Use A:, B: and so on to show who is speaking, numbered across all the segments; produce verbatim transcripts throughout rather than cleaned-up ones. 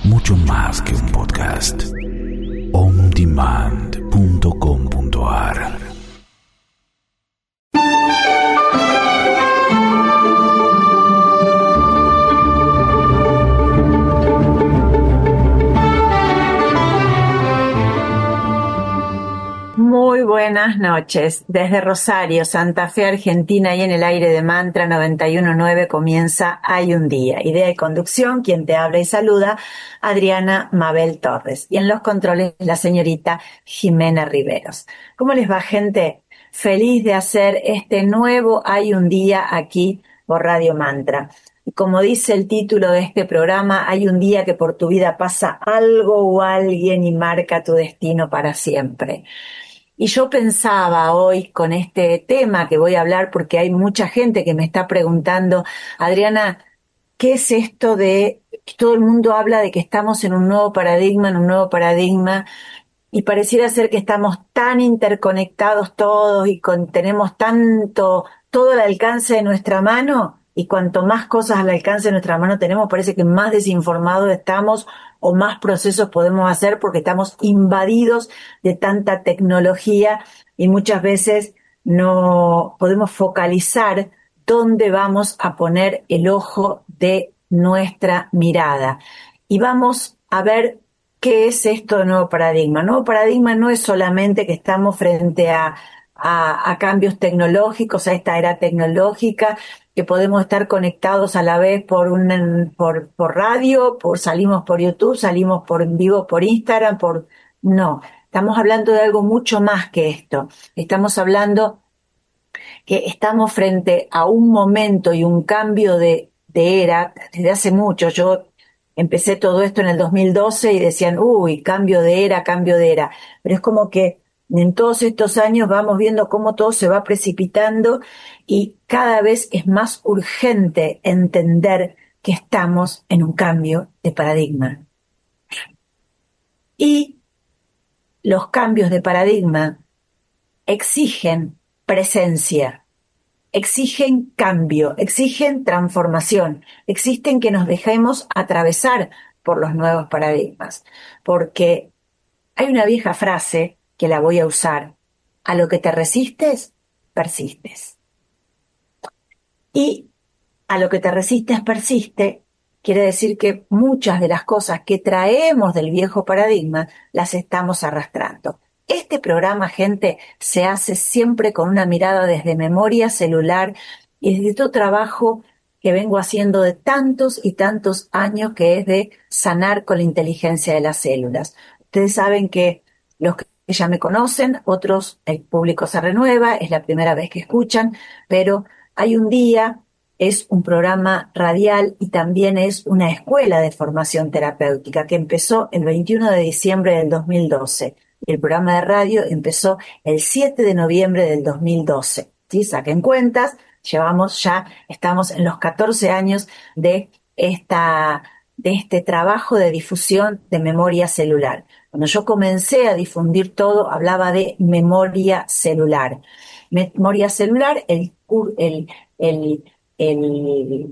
A: mucho más que un podcast. on demand punto com punto a r.
B: Muy buenas noches. Desde Rosario, Santa Fe, Argentina, y en el aire de Mantra noventa y uno punto nueve comienza Hay un Día. Idea y conducción, quien te habla y saluda, Adriana Mabel Torres. Y en los controles, la señorita Jimena Riveros. ¿Cómo les va, gente? Feliz de hacer este nuevo Hay un Día aquí por Radio Mantra. Y como dice el título de este programa, hay un día que por tu vida pasa algo o alguien y marca tu destino para siempre. Y yo pensaba hoy con este tema que voy a hablar, porque hay mucha gente que me está preguntando, Adriana, ¿qué es esto de que todo el mundo habla de que estamos en un nuevo paradigma, en un nuevo paradigma, y pareciera ser que estamos tan interconectados todos y con, tenemos tanto, todo al alcance de nuestra mano, y cuanto más cosas al alcance de nuestra mano tenemos, parece que más desinformados estamos o más procesos podemos hacer porque estamos invadidos de tanta tecnología y muchas veces no podemos focalizar dónde vamos a poner el ojo de nuestra mirada. Y vamos a ver qué es esto de nuevo paradigma. Nuevo paradigma no es solamente que estamos frente a, a, a cambios tecnológicos, a esta era tecnológica, que podemos estar conectados a la vez por un por, por radio, por salimos por YouTube, salimos por en vivo por Instagram, por no, estamos hablando de algo mucho más que esto. Estamos hablando que estamos frente a un momento y un cambio de, de era desde hace mucho. Yo empecé todo esto en el dos mil doce y decían, uy, cambio de era, cambio de era. Pero es como que en todos estos años vamos viendo cómo todo se va precipitando y cada vez es más urgente entender que estamos en un cambio de paradigma. Y los cambios de paradigma exigen presencia, exigen cambio, exigen transformación, exigen que nos dejemos atravesar por los nuevos paradigmas. Porque hay una vieja frase que la voy a usar: a lo que te resistes, persistes. Y a lo que te resistes, persiste, quiere decir que muchas de las cosas que traemos del viejo paradigma las estamos arrastrando. Este programa, gente, se hace siempre con una mirada desde memoria celular y desde todo trabajo que vengo haciendo de tantos y tantos años, que es de sanar con la inteligencia de las células. Ustedes saben que los que ya me conocen, otros, el público se renueva, es la primera vez que escuchan, pero Hay un Día es un programa radial y también es una escuela de formación terapéutica que empezó el veintiuno de diciembre del dos mil doce. Y el programa de radio empezó el siete de noviembre del dos mil doce. ¿Sí? Saquen cuentas, llevamos ya, estamos en los catorce años de esta, de este trabajo de difusión de memoria celular. Cuando yo comencé a difundir todo, hablaba de memoria celular. Memoria celular, el, el, el, el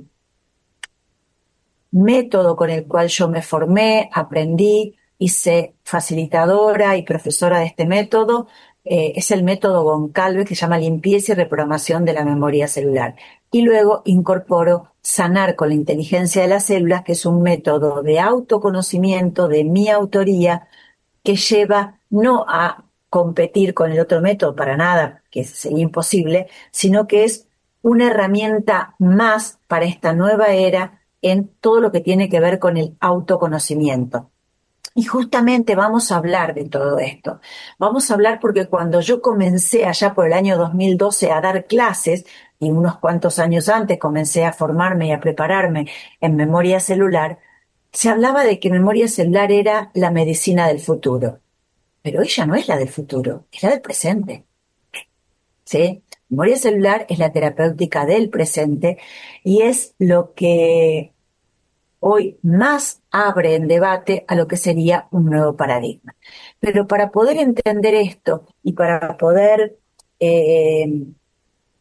B: método con el cual yo me formé, aprendí, hice facilitadora y profesora de este método, eh, es el método Goncalves, que se llama limpieza y reprogramación de la memoria celular. Y luego incorporo sanar con la inteligencia de las células, que es un método de autoconocimiento, de mi autoría, que lleva no a competir con el otro método para nada, que sería imposible, sino que es una herramienta más para esta nueva era en todo lo que tiene que ver con el autoconocimiento. Y justamente vamos a hablar de todo esto. Vamos a hablar porque cuando yo comencé allá por el año dos mil doce a dar clases, y unos cuantos años antes comencé a formarme y a prepararme en memoria celular, se hablaba de que memoria celular era la medicina del futuro. Pero ella no es la del futuro, es la del presente. ¿Sí? Memoria celular es la terapéutica del presente y es lo que hoy más abre en debate a lo que sería un nuevo paradigma. Pero para poder entender esto y para poder, eh,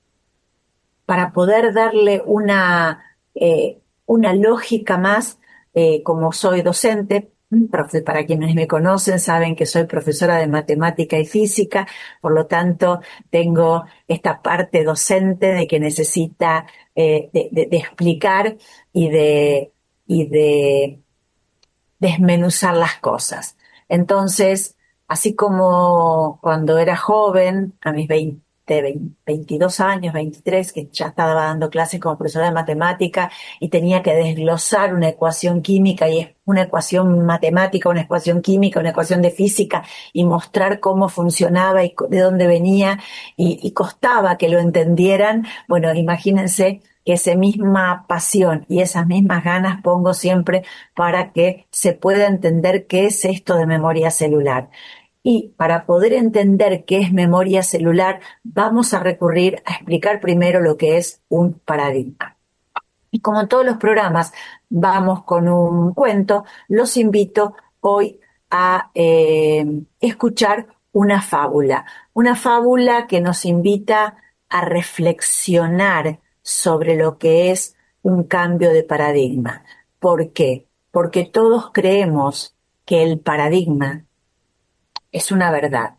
B: para poder darle una, eh, una lógica más, eh, como soy docente, profe, para quienes me conocen saben que soy profesora de matemática y física, por lo tanto tengo esta parte docente de que necesita eh, de, de, de explicar y de, y de desmenuzar las cosas. Entonces, así como cuando era joven, a mis veinte, veinte, veintidós años, veintitrés, que ya estaba dando clases como profesora de matemática y tenía que desglosar una ecuación química y una ecuación matemática, una ecuación química, una ecuación de física y mostrar cómo funcionaba y de dónde venía y, y costaba que lo entendieran. Bueno, imagínense que esa misma pasión y esas mismas ganas pongo siempre para que se pueda entender qué es esto de memoria celular. Y para poder entender qué es memoria celular, vamos a recurrir a explicar primero lo que es un paradigma. Y como en todos los programas vamos con un cuento, los invito hoy a eh, escuchar una fábula. Una fábula que nos invita a reflexionar sobre lo que es un cambio de paradigma. ¿Por qué? Porque todos creemos que el paradigma es una verdad.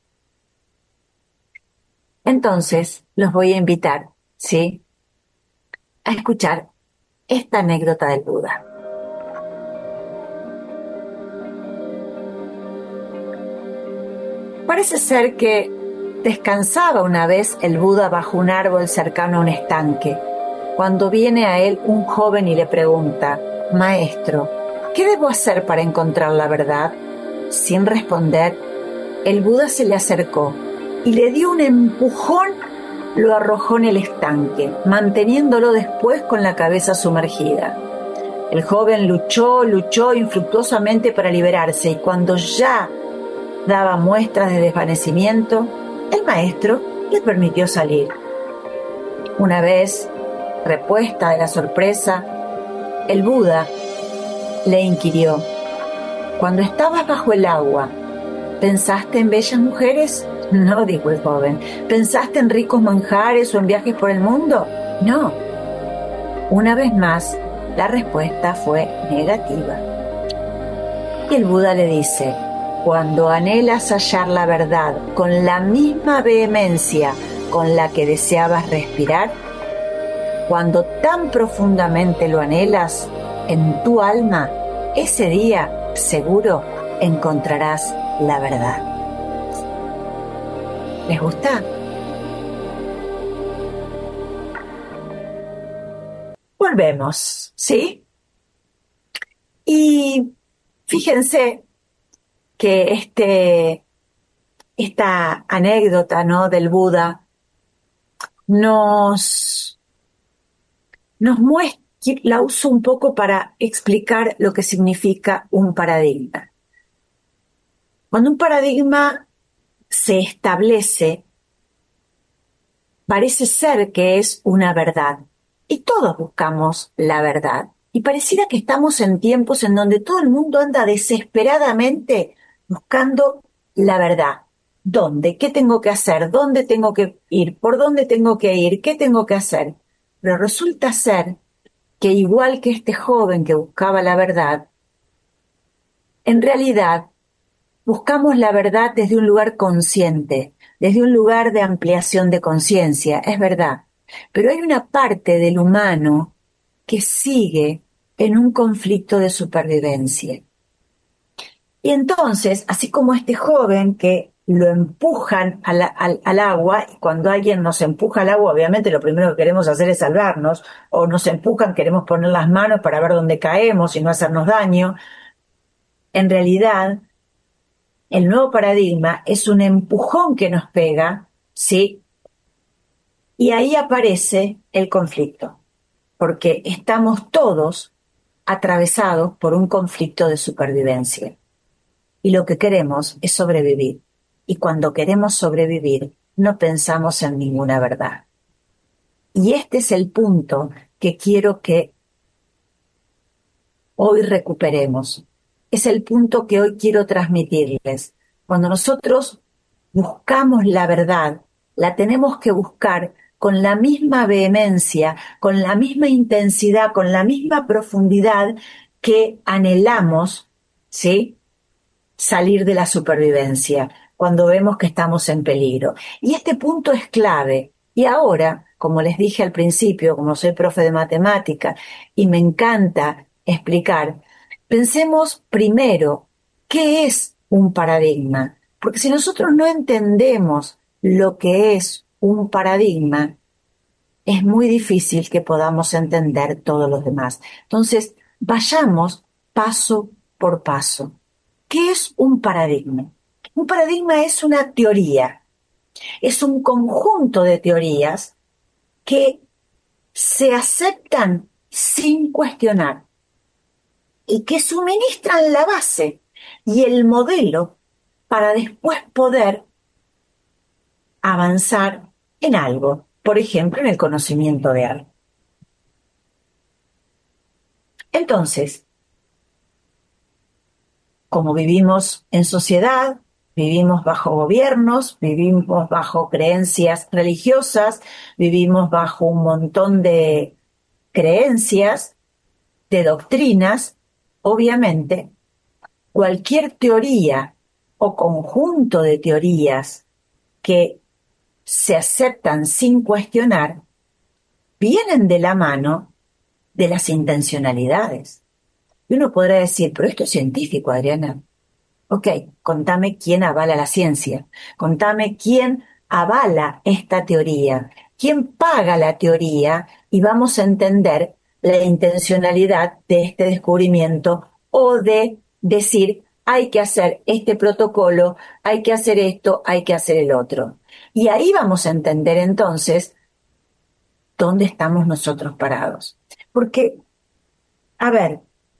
B: Entonces, los voy a invitar, ¿sí?, a escuchar esta anécdota del Buda. Parece ser que descansaba una vez el Buda bajo un árbol cercano a un estanque, cuando viene a él un joven y le pregunta: «Maestro, ¿qué debo hacer para encontrar la verdad?». Sin responder, el Buda se le acercó y le dio un empujón, lo arrojó en el estanque, manteniéndolo después con la cabeza sumergida. El joven luchó, luchó infructuosamente para liberarse y cuando ya daba muestras de desvanecimiento, el maestro le permitió salir. Una vez repuesta de la sorpresa, el Buda le inquirió: «Cuando estabas bajo el agua, ¿pensaste en bellas mujeres?». «No», dijo el joven. «¿Pensaste en ricos manjares o en viajes por el mundo?». «No». Una vez más, la respuesta fue negativa. Y el Buda le dice: «Cuando anhelas hallar la verdad con la misma vehemencia con la que deseabas respirar, cuando tan profundamente lo anhelas en tu alma, ese día seguro encontrarás la verdad». ¿Les gusta? Volvemos, ¿sí? Y fíjense que este, esta anécdota, ¿no?, del Buda nos, nos muestra, la uso un poco para explicar lo que significa un paradigma. Cuando un paradigma se establece, parece ser que es una verdad. Y todos buscamos la verdad. Y pareciera que estamos en tiempos en donde todo el mundo anda desesperadamente buscando la verdad. ¿Dónde? ¿Qué tengo que hacer? ¿Dónde tengo que ir? ¿Por dónde tengo que ir? ¿Qué tengo que hacer? Pero resulta ser que igual que este joven que buscaba la verdad, en realidad buscamos la verdad desde un lugar consciente, desde un lugar de ampliación de conciencia, es verdad. Pero hay una parte del humano que sigue en un conflicto de supervivencia. Y entonces, así como este joven que lo empujan al, al, al agua, y cuando alguien nos empuja al agua, obviamente lo primero que queremos hacer es salvarnos, o nos empujan, queremos poner las manos para ver dónde caemos y no hacernos daño. En realidad, el nuevo paradigma es un empujón que nos pega, ¿sí? Y ahí aparece el conflicto, porque estamos todos atravesados por un conflicto de supervivencia. Y lo que queremos es sobrevivir. Y cuando queremos sobrevivir, no pensamos en ninguna verdad. Y este es el punto que quiero que hoy recuperemos. Es el punto que hoy quiero transmitirles. Cuando nosotros buscamos la verdad, la tenemos que buscar con la misma vehemencia, con la misma intensidad, con la misma profundidad que anhelamos, ¿sí?, salir de la supervivencia, cuando vemos que estamos en peligro. Y este punto es clave. Y ahora, como les dije al principio, como soy profe de matemática y me encanta explicar, pensemos primero qué es un paradigma. Porque si nosotros no entendemos lo que es un paradigma, es muy difícil que podamos entender todos los demás. Entonces, vayamos paso por paso. ¿Qué es un paradigma? Un paradigma es una teoría, es un conjunto de teorías que se aceptan sin cuestionar y que suministran la base y el modelo para después poder avanzar en algo, por ejemplo, en el conocimiento de algo. Entonces, como vivimos en sociedad, vivimos bajo gobiernos, vivimos bajo creencias religiosas, vivimos bajo un montón de creencias, de doctrinas, obviamente, cualquier teoría o conjunto de teorías que se aceptan sin cuestionar, vienen de la mano de las intencionalidades. Y uno podrá decir, pero esto es científico, Adriana. Ok, contame quién avala la ciencia, contame quién avala esta teoría, quién paga la teoría y vamos a entender la intencionalidad de este descubrimiento o de decir hay que hacer este protocolo, hay que hacer esto, hay que hacer el otro. Y ahí vamos a entender entonces dónde estamos nosotros parados. Porque, a ver,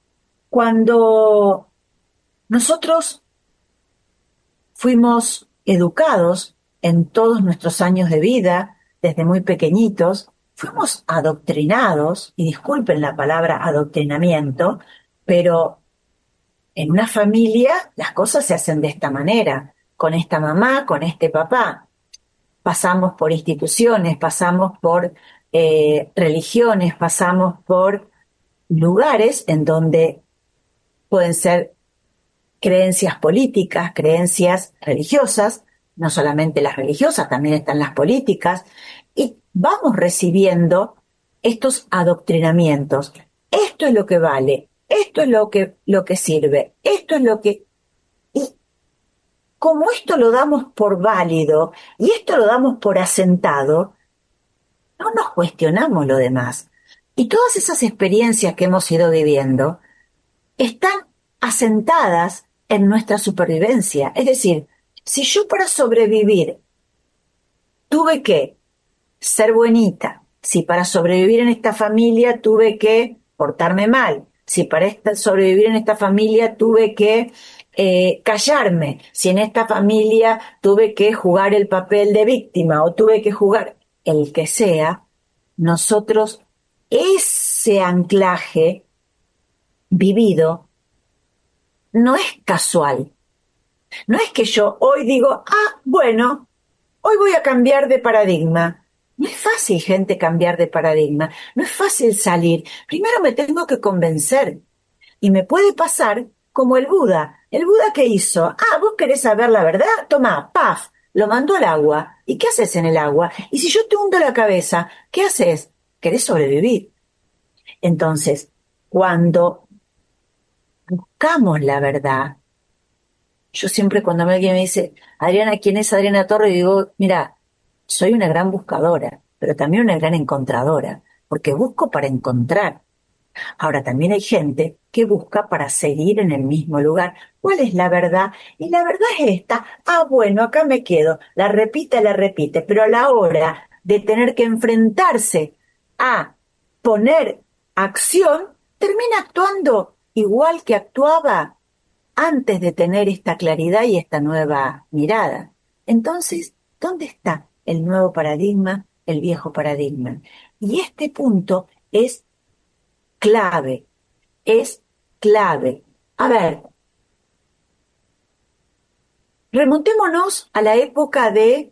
B: cuando nosotros fuimos educados en todos nuestros años de vida, desde muy pequeñitos, fuimos adoctrinados, y disculpen la palabra adoctrinamiento, pero en una familia las cosas se hacen de esta manera, con esta mamá, con este papá. Pasamos por instituciones, pasamos por eh, religiones, pasamos por lugares en donde pueden ser creencias políticas, creencias religiosas, no solamente las religiosas, también están las políticas, y vamos recibiendo estos adoctrinamientos. Esto es lo que vale, esto es lo que, lo que sirve, esto es lo que... Y como esto lo damos por válido y esto lo damos por asentado, no nos cuestionamos lo demás. Y todas esas experiencias que hemos ido viviendo están asentadas en nuestra supervivencia. Es decir, si yo para sobrevivir tuve que ser buenita, si para sobrevivir en esta familia tuve que portarme mal, si para esta, sobrevivir en esta familia tuve que eh, callarme, si en esta familia tuve que jugar el papel de víctima o tuve que jugar el que sea, nosotros ese anclaje vivido no es casual. No es que yo hoy digo, ah, bueno, hoy voy a cambiar de paradigma. No es fácil, gente, cambiar de paradigma. No es fácil salir. Primero me tengo que convencer. Y me puede pasar como el Buda. ¿El Buda qué hizo? Ah, ¿vos querés saber la verdad? Tomá, paf, lo mandó al agua. ¿Y qué haces en el agua? Y si yo te hundo la cabeza, ¿qué haces? Querés sobrevivir. Entonces, cuando buscamos la verdad, yo siempre cuando alguien me dice, Adriana, ¿quién es Adriana Torre? Y digo, mira, soy una gran buscadora, pero también una gran encontradora, porque busco para encontrar. Ahora, también hay gente que busca para seguir en el mismo lugar. ¿Cuál es la verdad? Y la verdad es esta. Ah, bueno, acá me quedo. La repite, la repite, pero a la hora de tener que enfrentarse a poner acción, termina actuando igual que actuaba antes de tener esta claridad y esta nueva mirada. Entonces, ¿dónde está el nuevo paradigma, el viejo paradigma? Y este punto es clave, es clave. A ver, remontémonos a la época de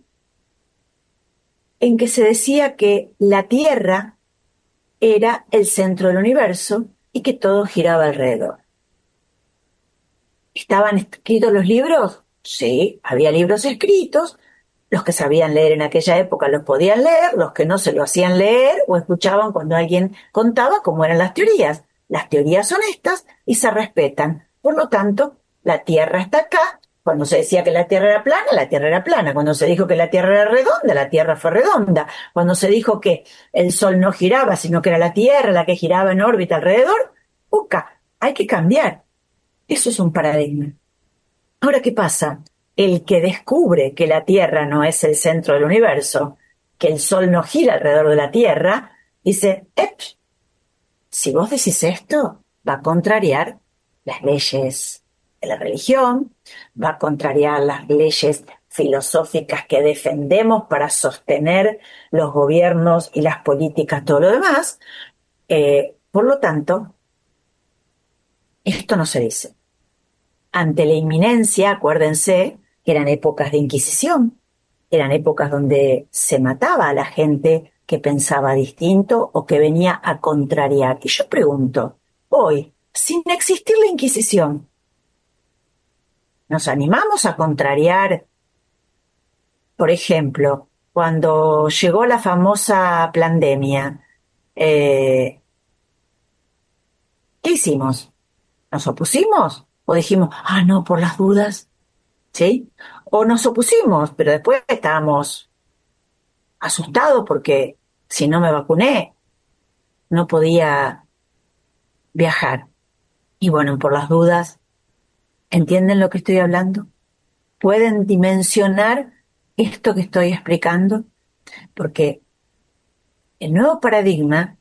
B: en que se decía que la Tierra era el centro del universo y que todo giraba alrededor. ¿Estaban escritos los libros? Sí, había libros escritos. Los que sabían leer en aquella época los podían leer, los que no se lo hacían leer o escuchaban cuando alguien contaba cómo eran las teorías. Las teorías son estas y se respetan. Por lo tanto, la Tierra está acá. Cuando se decía que la Tierra era plana, la Tierra era plana. Cuando se dijo que la Tierra era redonda, la Tierra fue redonda. Cuando se dijo que el Sol no giraba, sino que era la Tierra la que giraba en órbita alrededor, ¡uca! Hay que cambiar. Eso es un paradigma. Ahora, ¿qué pasa? El que descubre que la Tierra no es el centro del universo, que el Sol no gira alrededor de la Tierra, dice, ¡ep! Si vos decís esto, va a contrariar las leyes de la religión, va a contrariar las leyes filosóficas que defendemos para sostener los gobiernos y las políticas, todo lo demás. Eh, por lo tanto, esto no se dice. Ante la inminencia, acuérdense que eran épocas de Inquisición, eran épocas donde se mataba a la gente que pensaba distinto o que venía a contrariar. Y yo pregunto, hoy, sin existir la Inquisición, ¿nos animamos a contrariar? Por ejemplo, cuando llegó la famosa pandemia, eh, ¿qué hicimos? ¿Nos opusimos? ¿O dijimos, ah, no, por las dudas? ¿Sí? O nos opusimos, pero después estábamos asustados porque si no me vacuné, no podía viajar. Y bueno, por las dudas, ¿entienden lo que estoy hablando? ¿Pueden dimensionar esto que estoy explicando? Porque el nuevo paradigma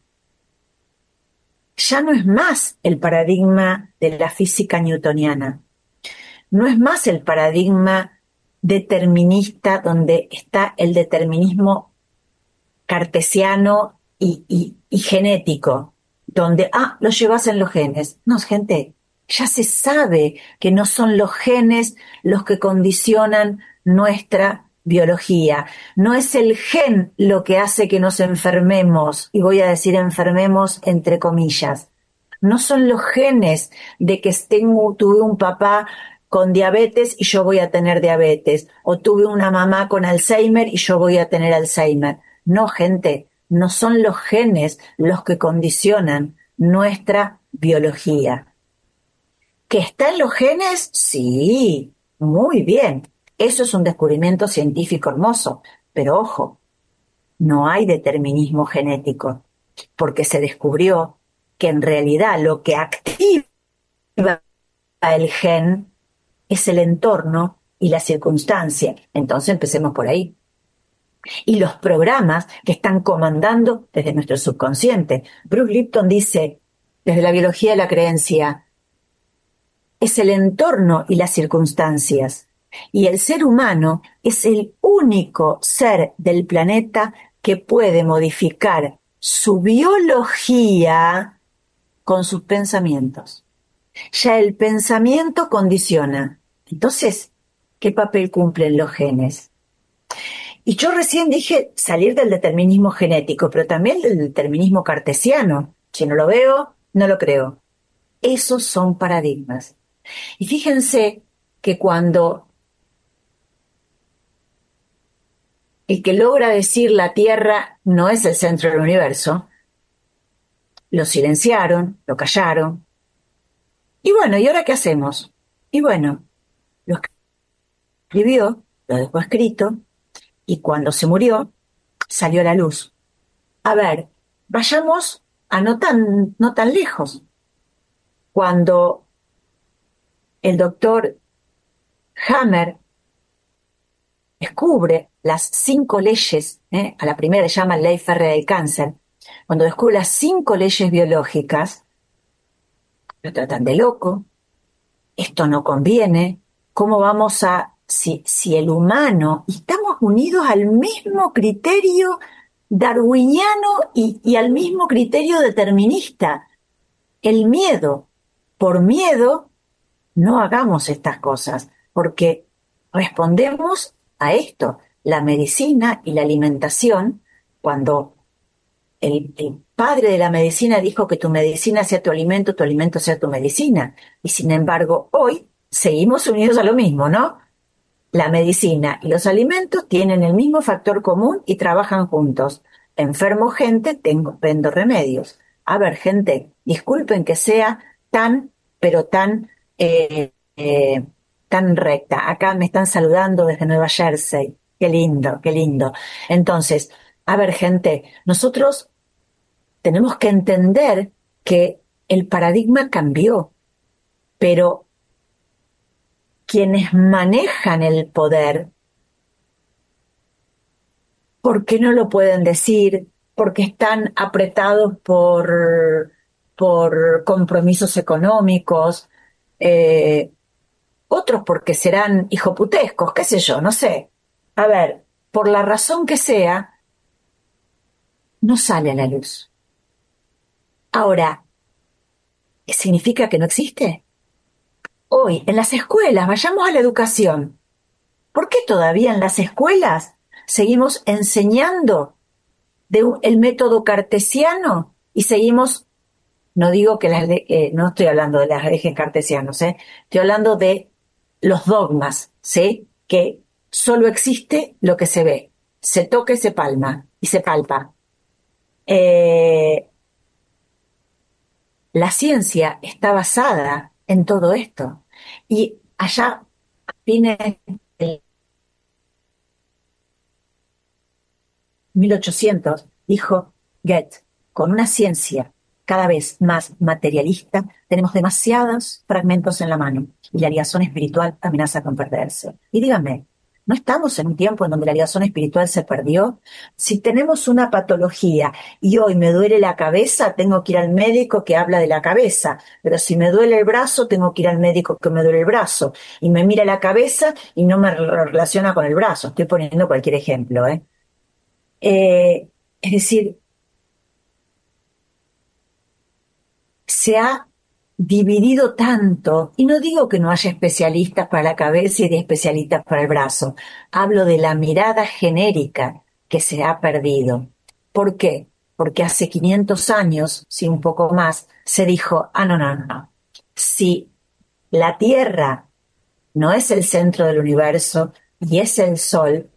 B: ya no es más el paradigma de la física newtoniana. No es más el paradigma determinista donde está el determinismo cartesiano y, y, y genético, donde, ah, lo llevas en los genes. No, gente, ya se sabe que no son los genes los que condicionan nuestra biología. No es el gen lo que hace que nos enfermemos, y voy a decir enfermemos entre comillas. No son los genes de que tengo, tuve un papá con diabetes y yo voy a tener diabetes, o tuve una mamá con Alzheimer y yo voy a tener Alzheimer. No, gente, no son los genes los que condicionan nuestra biología. ¿Que está en los genes? Sí, muy bien. Eso es un descubrimiento científico hermoso. Pero ojo, no hay determinismo genético, porque se descubrió que en realidad lo que activa el gen es el entorno y la circunstancia. Entonces empecemos por ahí. Y los programas que están comandando desde nuestro subconsciente. Bruce Lipton dice, desde la biología de la creencia, es el entorno y las circunstancias. Y el ser humano es el único ser del planeta que puede modificar su biología con sus pensamientos. Ya el pensamiento condiciona. Entonces, ¿qué papel cumplen los genes? Y yo recién dije salir del determinismo genético, pero también del determinismo cartesiano. Si no lo veo, no lo creo. Esos son paradigmas. Y fíjense que cuando el que logra decir la Tierra no es el centro del universo, lo silenciaron, lo callaron. Y bueno, ¿y ahora qué hacemos? Y bueno, lo escribió, lo dejó escrito, y cuando se murió, salió a la luz. A ver, vayamos a no tan, no tan lejos. Cuando el doctor Hammer descubre las cinco leyes, ¿eh? A la primera le llama ley férrea del cáncer, cuando descubre las cinco leyes biológicas, lo tratan de loco, esto no conviene, ¿cómo vamos a, si, si el humano, estamos unidos al mismo criterio darwiniano y, y al mismo criterio determinista, el miedo, por miedo, no hagamos estas cosas, porque respondemos a esto, la medicina y la alimentación, cuando el, el padre de la medicina dijo que tu medicina sea tu alimento, tu alimento sea tu medicina. Y sin embargo, hoy seguimos unidos a lo mismo, ¿no? La medicina y los alimentos tienen el mismo factor común y trabajan juntos. Enfermo gente, tengo, vendo remedios. A ver, gente, disculpen que sea tan, pero tan, eh, eh, tan recta. Acá me están saludando desde Nueva Jersey. Qué lindo, qué lindo. Entonces, a ver, gente, nosotros tenemos que entender que el paradigma cambió, pero quienes manejan el poder, ¿por qué no lo pueden decir? Porque están apretados por, por compromisos económicos, eh, otros porque serán hijoputescos, qué sé yo, no sé. A ver, por la razón que sea, no sale a la luz. Ahora, ¿significa que no existe? Hoy, en las escuelas, vayamos a la educación. ¿Por qué todavía en las escuelas seguimos enseñando de un- el método cartesiano y seguimos, no digo que las, le- eh, no estoy hablando de las ejes cartesianos, ¿eh? Estoy hablando de los dogmas, ¿sí? Que solo existe lo que se ve, se toca y se palma, y se palpa. Eh, la ciencia está basada en todo esto. Y allá, a fines del mil ochocientos, dijo Goethe, con una ciencia cada vez más materialista, tenemos demasiados fragmentos en la mano y la liazón espiritual amenaza con perderse. Y dígame, ¿no estamos en un tiempo en donde la liazón espiritual se perdió? Si tenemos una patología y hoy me duele la cabeza, tengo que ir al médico que habla de la cabeza, pero si me duele el brazo, tengo que ir al médico que me duele el brazo, y me mira la cabeza y no me relaciona con el brazo. Estoy poniendo cualquier ejemplo, ¿eh? Eh, es decir, se ha dividido tanto, y no digo que no haya especialistas para la cabeza y de especialistas para el brazo, hablo de la mirada genérica que se ha perdido. ¿Por qué? Porque hace quinientos años, si un poco más, se dijo, ah, no, no, no, si la Tierra no es el centro del universo y es el Sol,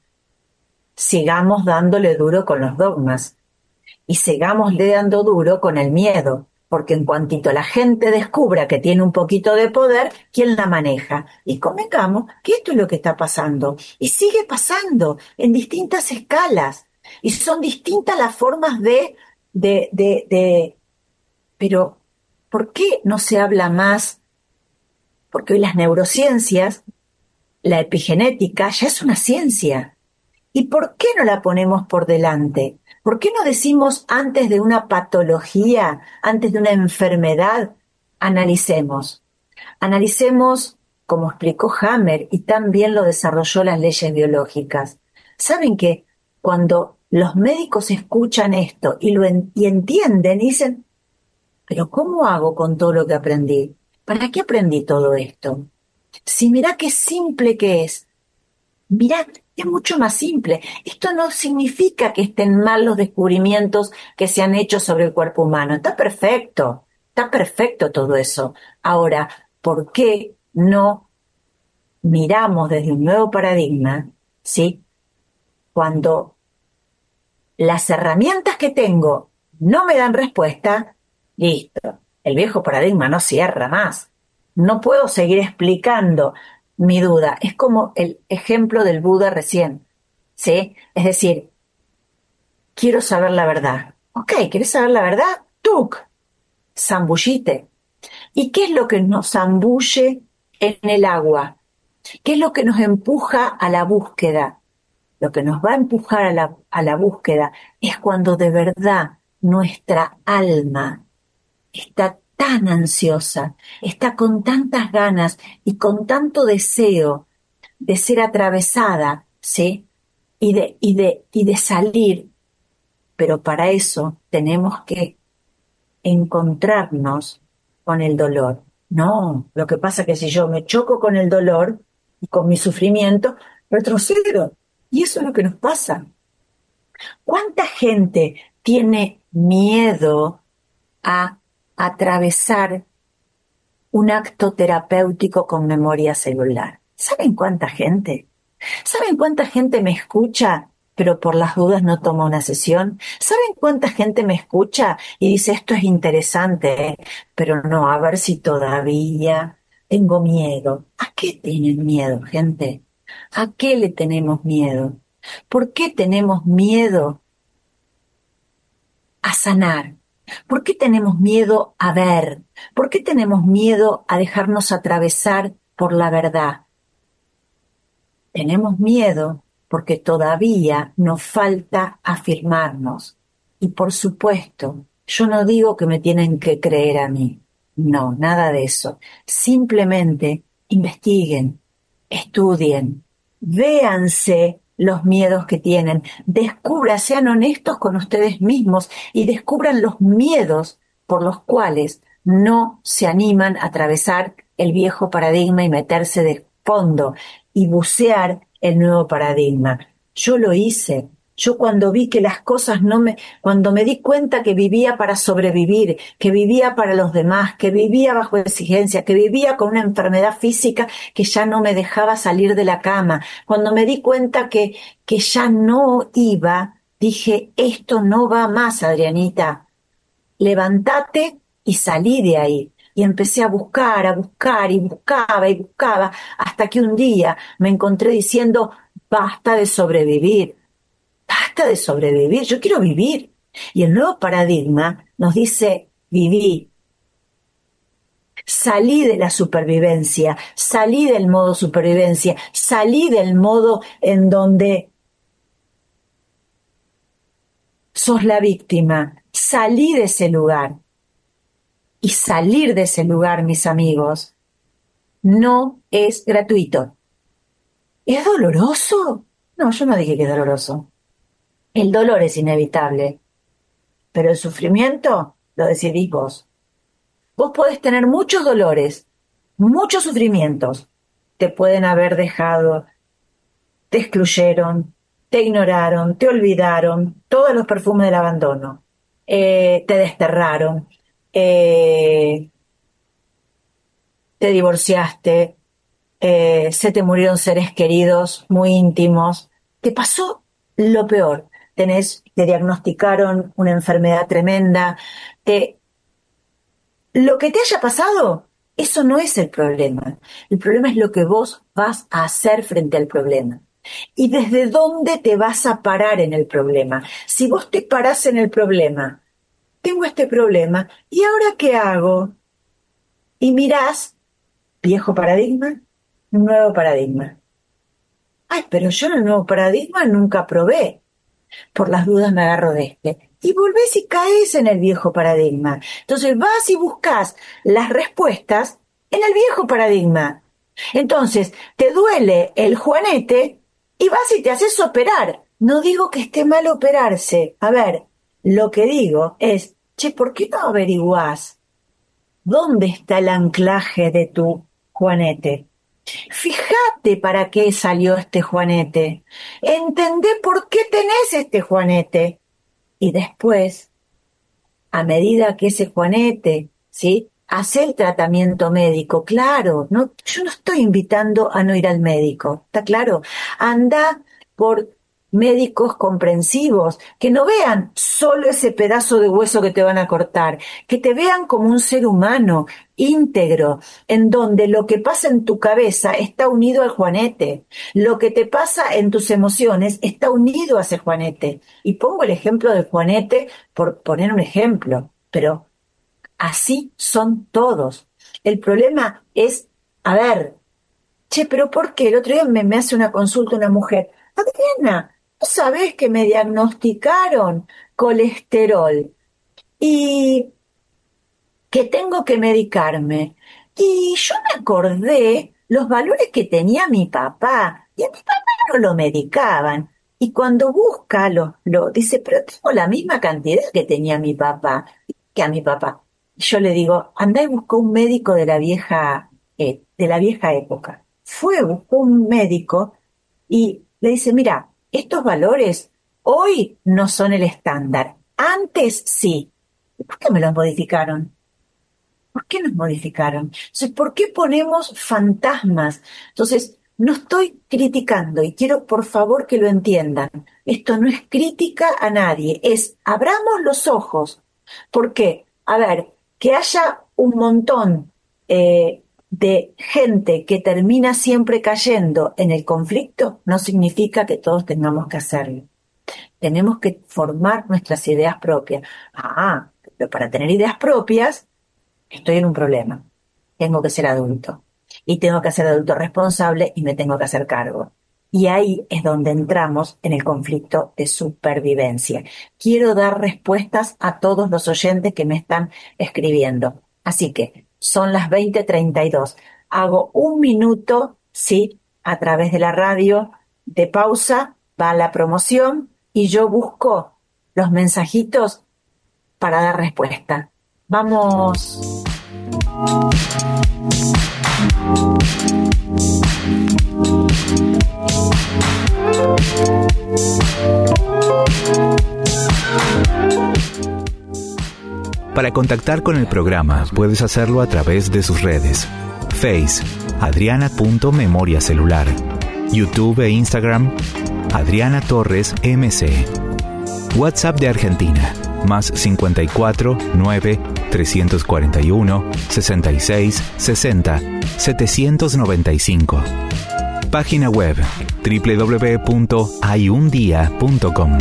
B: sigamos dándole duro con los dogmas. Y sigámosle dando duro con el miedo, porque en cuantito la gente descubra que tiene un poquito de poder, ¿quién la maneja? Y convengamos que esto es lo que está pasando. Y sigue pasando en distintas escalas. Y son distintas las formas de, de, de, de... Pero, ¿por qué no se habla más? Porque hoy las neurociencias, la epigenética, ya es una ciencia. ¿Y por qué no la ponemos por delante? ¿Por qué no decimos antes de una patología, antes de una enfermedad, analicemos? Analicemos, como explicó Hammer, y también lo desarrolló las leyes biológicas. ¿Saben que cuando los médicos escuchan esto y lo en- y entienden, dicen, pero ¿cómo hago con todo lo que aprendí? ¿Para qué aprendí todo esto? Si mirá qué simple que es. Mirá, es mucho más simple. Esto no significa que estén mal los descubrimientos que se han hecho sobre el cuerpo humano. Está perfecto, está perfecto todo eso. Ahora, ¿por qué no miramos desde un nuevo paradigma, ¿sí? Cuando las herramientas que tengo no me dan respuesta, listo, el viejo paradigma no cierra más. No puedo seguir explicando mi duda. Es como el ejemplo del Buda recién, ¿sí? Es decir, quiero saber la verdad. Ok, ¿quieres saber la verdad? ¡Tuc! Zambullite. ¿Y qué es lo que nos zambulle en el agua? ¿Qué es lo que nos empuja a la búsqueda? Lo que nos va a empujar a la, a la búsqueda es cuando de verdad nuestra alma está tan ansiosa, está con tantas ganas y con tanto deseo de ser atravesada, ¿sí? Y de, y de, y de salir, pero para eso tenemos que encontrarnos con el dolor. No, lo que pasa es que si yo me choco con el dolor y con mi sufrimiento, retrocedo. Y eso es lo que nos pasa. ¿Cuánta gente tiene miedo a atravesar un acto terapéutico con memoria celular. ¿Saben cuánta gente? ¿Saben cuánta gente me escucha, pero por las dudas no toma una sesión? ¿Saben cuánta gente me escucha y dice esto es interesante, eh? Pero no, a ver si todavía tengo miedo? ¿A qué tienen miedo, gente? ¿A qué le tenemos miedo? ¿Por qué tenemos miedo a sanar? ¿Por qué tenemos miedo a ver? ¿Por qué tenemos miedo a dejarnos atravesar por la verdad? Tenemos miedo porque todavía nos falta afirmarnos. Y por supuesto, yo no digo que me tienen que creer a mí. No, nada de eso. Simplemente investiguen, estudien, véanse los miedos que tienen, descubran, sean honestos con ustedes mismos y descubran los miedos por los cuales no se animan a atravesar el viejo paradigma y meterse de fondo y bucear el nuevo paradigma. Yo lo hice. Yo cuando vi que las cosas no me, cuando me di cuenta que vivía para sobrevivir, que vivía para los demás, que vivía bajo exigencia, que vivía con una enfermedad física que ya no me dejaba salir de la cama, cuando me di cuenta que, que ya no iba, dije, esto no va más, Adrianita. Levántate y salí de ahí. Y empecé a buscar, a buscar, y buscaba, y buscaba, hasta que un día me encontré diciendo, basta de sobrevivir, basta de sobrevivir, yo quiero vivir. Y el nuevo paradigma nos dice, viví, salí de la supervivencia, salí del modo supervivencia, salí del modo en donde sos la víctima, salí de ese lugar. Y salir de ese lugar, mis amigos, no es gratuito. ¿Es doloroso? No, yo no dije que es doloroso. El dolor es inevitable, pero el sufrimiento lo decidís vos. Vos podés tener muchos dolores, muchos sufrimientos. Te pueden haber dejado, te excluyeron, te ignoraron, te olvidaron, todos los perfumes del abandono, eh, te desterraron, eh, te divorciaste, eh, se te murieron seres queridos muy íntimos, te pasó lo peor. Tenés, te diagnosticaron una enfermedad tremenda, te, lo que te haya pasado, eso no es el problema. El problema es lo que vos vas a hacer frente al problema. Y desde dónde te vas a parar en el problema. Si vos te parás en el problema, tengo este problema, ¿y ahora qué hago? Y mirás, viejo paradigma, nuevo paradigma. Ay, pero yo en el nuevo paradigma nunca probé. Por las dudas me agarro de este. Y volvés y caes en el viejo paradigma. Entonces vas y buscas las respuestas en el viejo paradigma. Entonces, te duele el juanete y vas y te haces operar. No digo que esté mal operarse. A ver, lo que digo es, che, ¿por qué no averiguás dónde está el anclaje de tu juanete? Fíjate para qué salió este juanete. Entendé por qué tenés este juanete. Y después, a medida que ese juanete, ¿sí? Hace el tratamiento médico, claro, no, yo no estoy invitando a no ir al médico, ¿está claro? Anda por médicos comprensivos, que no vean solo ese pedazo de hueso que te van a cortar, que te vean como un ser humano íntegro, en donde lo que pasa en tu cabeza está unido al juanete, lo que te pasa en tus emociones está unido a ese juanete. Y pongo el ejemplo del juanete por poner un ejemplo, pero así son todos. El problema es, a ver, che, pero ¿por qué? El otro día me, me hace una consulta una mujer. Adriana, ¿no sabés que me diagnosticaron colesterol y que tengo que medicarme? Y yo me acordé los valores que tenía mi papá, y a mi papá no lo medicaban. Y cuando busca, lo, lo dice, pero tengo la misma cantidad que tenía mi papá, que a mi papá. Yo le digo, andá y buscó un médico de la vieja, eh, de la vieja época. Fue, buscó un médico y le dice, mira, estos valores hoy no son el estándar. Antes sí. ¿Por qué me los modificaron? ¿Por qué nos modificaron? Entonces, ¿por qué ponemos fantasmas? Entonces, no estoy criticando y quiero por favor que lo entiendan. Esto no es crítica a nadie, es abramos los ojos. ¿Por qué? A ver, que haya un montón eh, de gente que termina siempre cayendo en el conflicto no significa que todos tengamos que hacerlo. Tenemos que formar nuestras ideas propias. Ah, pero para tener ideas propias estoy en un problema, tengo que ser adulto y tengo que ser adulto responsable y me tengo que hacer cargo. Y ahí es donde entramos en el conflicto de supervivencia. Quiero dar respuestas a todos los oyentes que me están escribiendo. Así que son las veinte treinta y dos. Hago un minuto, sí, a través de la radio de pausa, va la promoción y yo busco los mensajitos para dar respuesta. Vamos.
A: Para contactar con el programa puedes hacerlo a través de sus redes. Face, adriana.memoria celular. YouTube e Instagram, Adriana Torres M C. WhatsApp de Argentina, más cincuenta y cuatro nueve trescientos cuarenta y uno sesenta y seis sesenta setecientos noventa y cinco. Página web doble u doble u doble u punto hay un día punto com.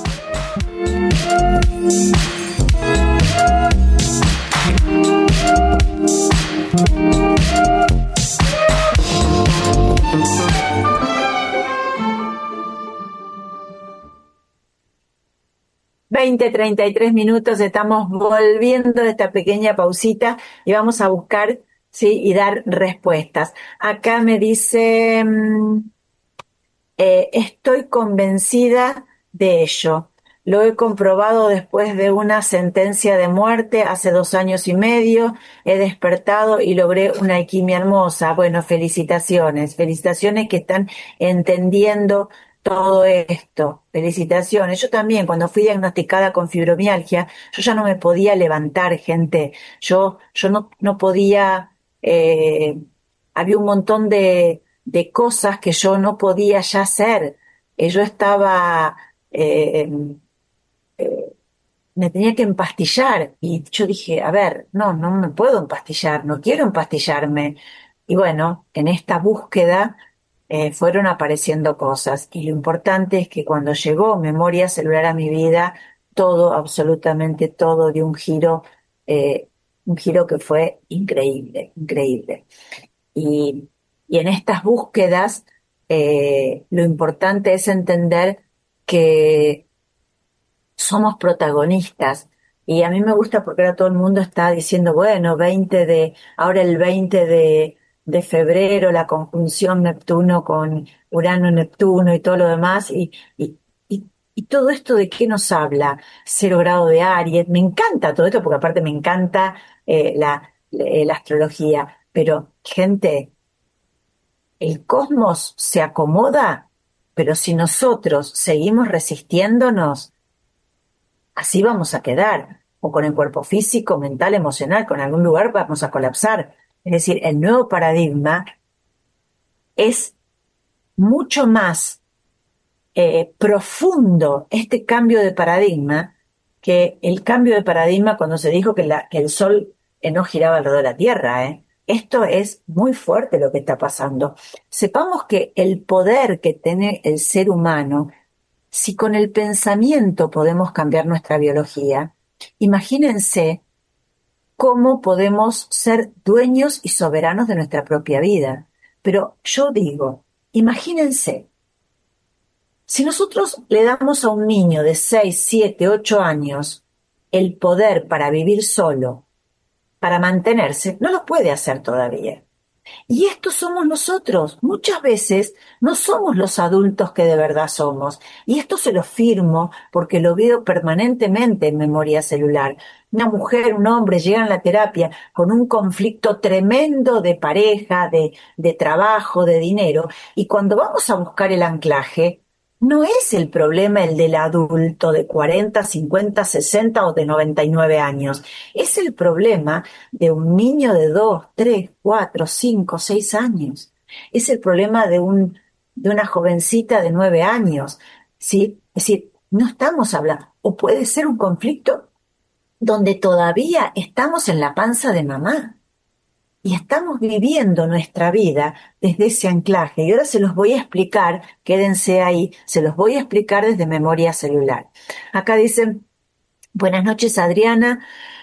B: veinte treinta y tres minutos, estamos volviendo de esta pequeña pausita y vamos a buscar, sí, y dar respuestas. Acá me dice, eh, estoy convencida de ello. Lo he comprobado después de una sentencia de muerte hace dos años y medio. He despertado y logré una alquimia hermosa. Bueno, felicitaciones, felicitaciones que están entendiendo todo esto. Felicitaciones. Yo también, cuando fui diagnosticada con fibromialgia, yo ya no me podía levantar, gente. Yo, yo no, no podía, eh, había un montón de, de cosas que yo no podía ya hacer. Eh, yo estaba, eh, me tenía que empastillar y yo dije, a ver, no, no me puedo empastillar, no quiero empastillarme. Y bueno, en esta búsqueda eh, fueron apareciendo cosas y lo importante es que cuando llegó memoria celular a mi vida, todo, absolutamente todo dio un giro, eh, un giro que fue increíble, increíble. Y, y en estas búsquedas, eh, lo importante es entender que somos protagonistas. Y a mí me gusta porque ahora todo el mundo está diciendo, bueno, veinte de, ahora el veinte de, de febrero, la conjunción Neptuno con Urano-Neptuno y todo lo demás, y, y, y, y todo esto de qué nos habla, cero grado de Aries, me encanta todo esto porque aparte me encanta eh, la, eh, la astrología, pero gente, el cosmos se acomoda, pero si nosotros seguimos resistiéndonos, así vamos a quedar, o con el cuerpo físico, mental, emocional, con algún lugar vamos a colapsar. Es decir, el nuevo paradigma es mucho más eh, profundo, este cambio de paradigma, que el cambio de paradigma cuando se dijo que, la, que el Sol eh, no giraba alrededor de la Tierra. ¿eh? Esto es muy fuerte lo que está pasando. Sepamos que el poder que tiene el ser humano, si con el pensamiento podemos cambiar nuestra biología, imagínense cómo podemos ser dueños y soberanos de nuestra propia vida. Pero yo digo, imagínense, si nosotros le damos a un niño de seis, siete, ocho años el poder para vivir solo, para mantenerse, no lo puede hacer todavía. Y estos somos nosotros. Muchas veces no somos los adultos que de verdad somos. Y esto se lo firmo porque lo veo permanentemente en memoria celular. Una mujer, un hombre llegan a la terapia con un conflicto tremendo de pareja, de, de trabajo, de dinero. Y cuando vamos a buscar el anclaje, no es el problema el del adulto de cuarenta, cincuenta, sesenta o de noventa y nueve años. Es el problema de un niño de dos, tres, cuatro, cinco, seis años. Es el problema de un, de una jovencita de nueve años, ¿sí? Es decir, no estamos hablando, o puede ser un conflicto donde todavía estamos en la panza de mamá. Y estamos viviendo nuestra vida desde ese anclaje. Y ahora se los voy a explicar, quédense ahí, se los voy a explicar desde memoria celular. Acá dicen, buenas noches Adriana,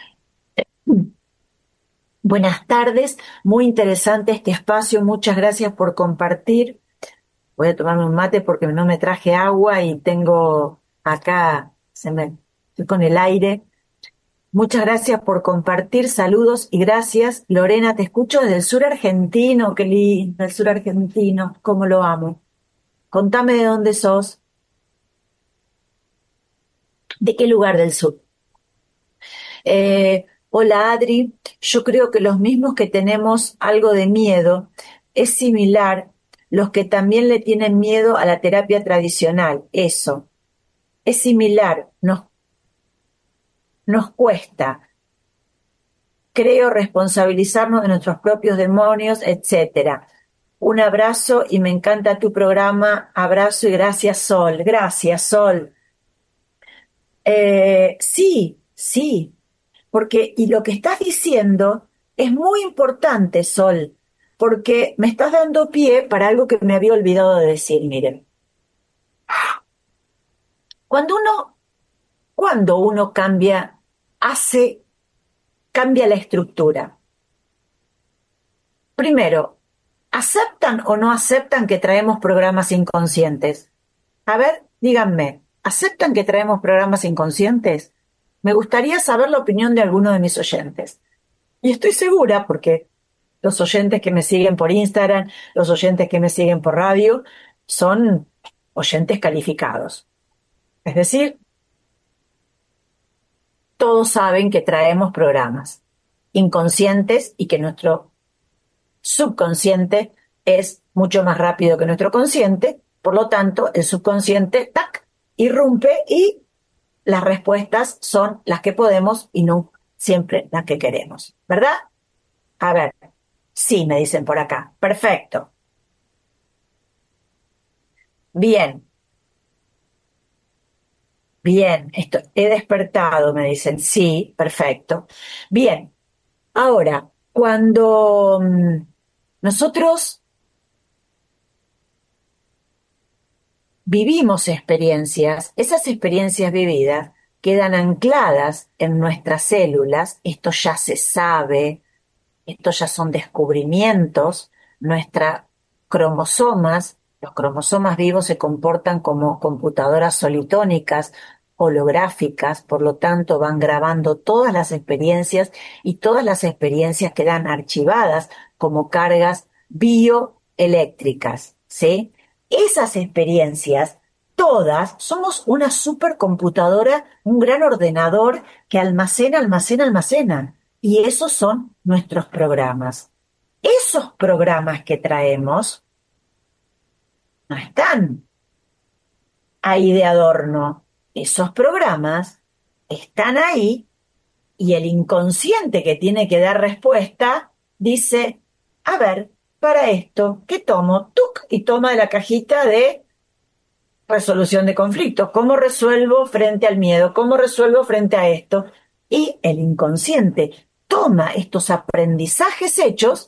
B: buenas tardes, muy interesante este espacio, muchas gracias por compartir. Voy a tomarme un mate porque no me traje agua y tengo acá, se me, estoy con el aire. Muchas gracias por compartir, saludos y gracias. Lorena, te escucho desde el sur argentino, qué lindo, el sur argentino, cómo lo amo. Contame de dónde sos, de qué lugar del sur. Eh, hola Adri, yo creo que los mismos que tenemos algo de miedo, es similar los que también le tienen miedo a la terapia tradicional, eso, es similar, nos, nos cuesta. Creo responsabilizarnos de nuestros propios demonios, etcétera. Un abrazo y me encanta tu programa. Abrazo y gracias, Sol. Gracias, Sol. Eh, sí, sí, porque, y lo que estás diciendo es muy importante, Sol, porque me estás dando pie para algo que me había olvidado de decir, miren. Cuando uno, cuando uno cambia, hace, cambia la estructura. Primero, ¿aceptan o no aceptan que traemos programas inconscientes? A ver, díganme, ¿aceptan que traemos programas inconscientes? Me gustaría saber la opinión de alguno de mis oyentes. Y estoy segura, porque los oyentes que me siguen por Instagram, los oyentes que me siguen por radio, son oyentes calificados. Es decir, todos saben que traemos programas inconscientes y que nuestro subconsciente es mucho más rápido que nuestro consciente, por lo tanto, el subconsciente, tac, irrumpe y las respuestas son las que podemos y no siempre las que queremos, ¿verdad? A ver, sí, me dicen por acá. Perfecto. Bien, bien, esto, he despertado, me dicen. Sí, perfecto. Bien, ahora, cuando mm, nosotros vivimos experiencias, esas experiencias vividas quedan ancladas en nuestras células, esto ya se sabe, estos ya son descubrimientos, nuestras cromosomas, los cromosomas vivos se comportan como computadoras solitónicas, holográficas, por lo tanto van grabando todas las experiencias y todas las experiencias quedan archivadas como cargas bioeléctricas, ¿sí? Esas experiencias, todas, somos una supercomputadora, un gran ordenador que almacena, almacena, almacena. Y esos son nuestros programas. Esos programas que traemos no están ahí de adorno. Esos programas están ahí y el inconsciente que tiene que dar respuesta dice, a ver, para esto, ¿qué tomo? Tuc, y toma de la cajita de resolución de conflictos. ¿Cómo resuelvo frente al miedo? ¿Cómo resuelvo frente a esto? Y el inconsciente toma estos aprendizajes hechos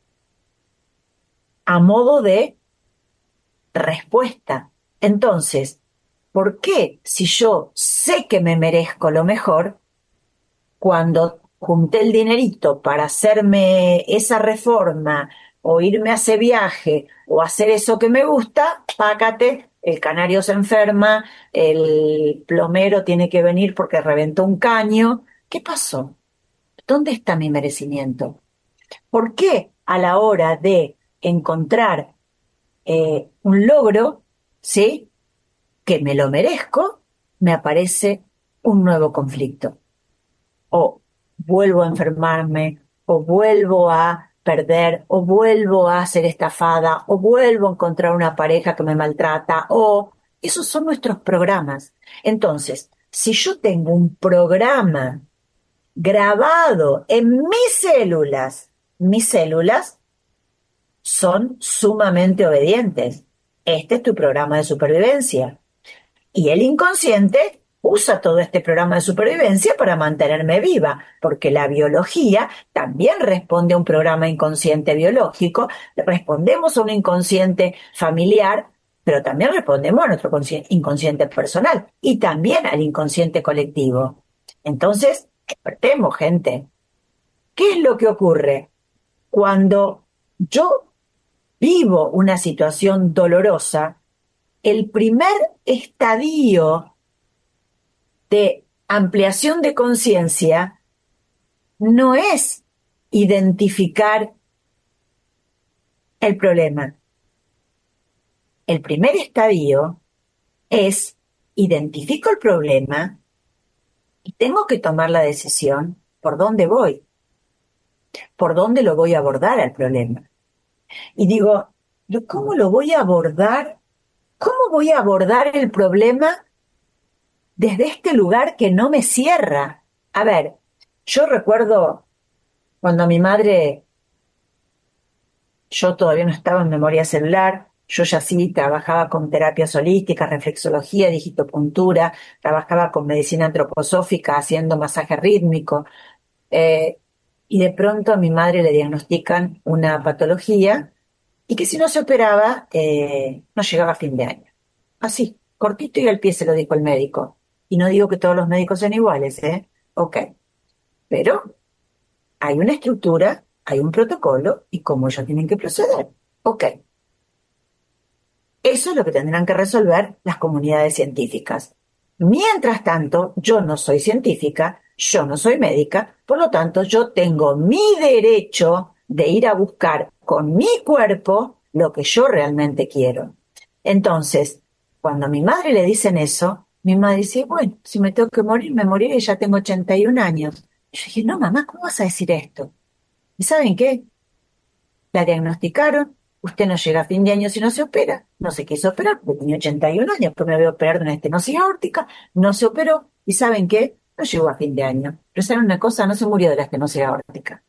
B: a modo de respuesta. Entonces, ¿por qué si yo sé que me merezco lo mejor, cuando junté el dinerito para hacerme esa reforma o irme a ese viaje o hacer eso que me gusta, págate, el canario se enferma, el plomero tiene que venir porque reventó un caño? ¿Qué pasó? ¿Dónde está mi merecimiento? ¿Por qué a la hora de encontrar eh, un logro, ¿sí?, que me lo merezco, me aparece un nuevo conflicto? O vuelvo a enfermarme, o vuelvo a perder, o vuelvo a ser estafada, o vuelvo a encontrar una pareja que me maltrata, o Esos son nuestros programas. Entonces, si yo tengo un programa grabado en mis células, mis células son sumamente obedientes. Este es tu programa de supervivencia. Y el inconsciente usa todo este programa de supervivencia para mantenerme viva, porque la biología también responde a un programa inconsciente biológico, respondemos a un inconsciente familiar, pero también respondemos a nuestro inconsciente personal y también al inconsciente colectivo. Entonces, despertemos, gente. ¿Qué es lo que ocurre? Cuando yo vivo una situación dolorosa, el primer estadio de ampliación de conciencia no es identificar el problema. El primer estadio es identifico el problema y tengo que tomar la decisión por dónde voy, por dónde lo voy a abordar al problema. Y digo, ¿cómo lo voy a abordar? ¿Cómo voy a abordar el problema desde este lugar que no me cierra? A ver, yo recuerdo cuando mi madre, yo todavía no estaba en memoria celular, yo ya sí trabajaba con terapias holísticas, reflexología, digitopuntura, trabajaba con medicina antroposófica, haciendo masaje rítmico, eh, y de pronto a mi madre le diagnostican una patología y que si no se operaba, eh, no llegaba a fin de año. Así, cortito y al pie se lo dijo el médico. Y no digo que todos los médicos sean iguales, ¿eh? Ok. Pero hay una estructura, hay un protocolo y cómo ellos tienen que proceder. Ok. Eso es lo que tendrán que resolver las comunidades científicas. Mientras tanto, yo no soy científica, yo no soy médica, por lo tanto, yo tengo mi derecho de ir a buscar con mi cuerpo lo que yo realmente quiero. Entonces, cuando a mi madre le dicen eso, mi madre dice, bueno, si me tengo que morir, me moriré, y ya tengo ochenta y un años. Y yo dije, no, mamá, ¿cómo vas a decir esto? ¿Y saben qué? La diagnosticaron, usted no llega a fin de año si no se opera, no se quiso operar, porque tenía ochenta y un años, pues me voy a operar de una estenosis aórtica, no se operó, y ¿saben qué? No llegó a fin de año. Pero ¿saben una cosa? No se murió de la estenosis aórtica.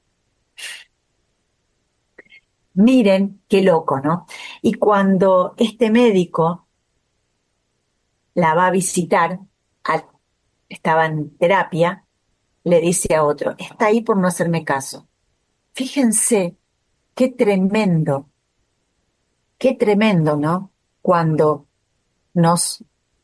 B: Miren qué loco, ¿no? Y cuando este médico la va a visitar, al- estaba en terapia, le dice a otro, está ahí por no hacerme caso. Fíjense qué tremendo, qué tremendo, ¿no? Cuando nos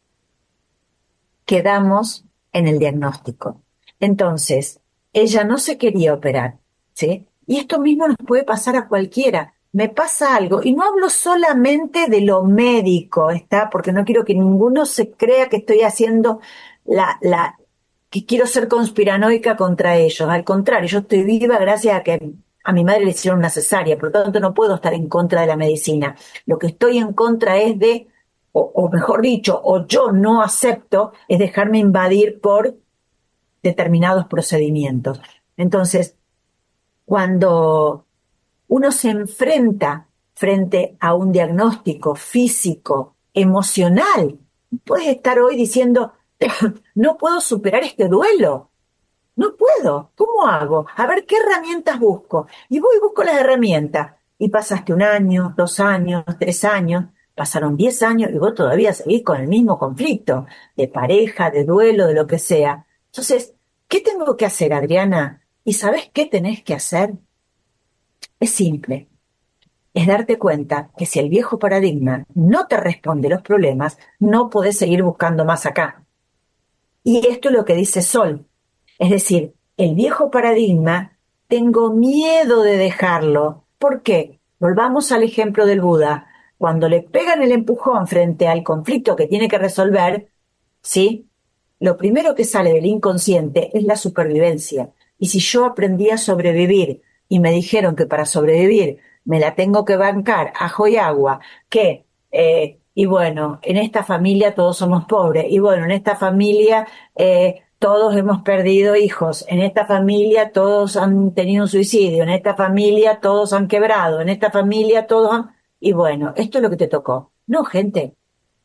B: quedamos en el diagnóstico. Entonces, ella no se quería operar, ¿sí? Y esto mismo nos puede pasar a cualquiera. Me pasa algo, y no hablo solamente de lo médico, ¿está? Porque no quiero que ninguno se crea que estoy haciendo la, la, que quiero ser conspiranoica contra ellos. Al contrario, yo estoy viva gracias a que a mi madre le hicieron una cesárea, por lo tanto no puedo estar en contra de la medicina. Lo que estoy en contra es de o, o mejor dicho, o yo no acepto, es dejarme invadir por determinados procedimientos. Entonces, cuando uno se enfrenta frente a un diagnóstico físico, emocional, puedes estar hoy diciendo, no puedo superar este duelo. No puedo. ¿Cómo hago? A ver, ¿qué herramientas busco? Y voy y busco las herramientas. Y pasaste un año, dos años, tres años, pasaron diez años y vos todavía seguís con el mismo conflicto de pareja, de duelo, de lo que sea. Entonces, ¿qué tengo que hacer, Adriana? ¿Y sabés qué tenés que hacer? Es simple. Es darte cuenta que si el viejo paradigma no te responde los problemas, no podés seguir buscando más acá. Y esto es lo que dice Sol. Es decir, el viejo paradigma, tengo miedo de dejarlo. ¿Por qué? Volvamos al ejemplo del Buda. Cuando le pegan el empujón frente al conflicto que tiene que resolver, ¿sí? Lo primero que sale del inconsciente es la supervivencia. Y si yo aprendí a sobrevivir y me dijeron que para sobrevivir me la tengo que bancar ajo y agua, que, eh, y bueno, en esta familia todos somos pobres, y bueno, en esta familia eh, todos hemos perdido hijos, en esta familia todos han tenido un suicidio, en esta familia todos han quebrado, en esta familia todos han... Y bueno, esto es lo que te tocó. No, gente,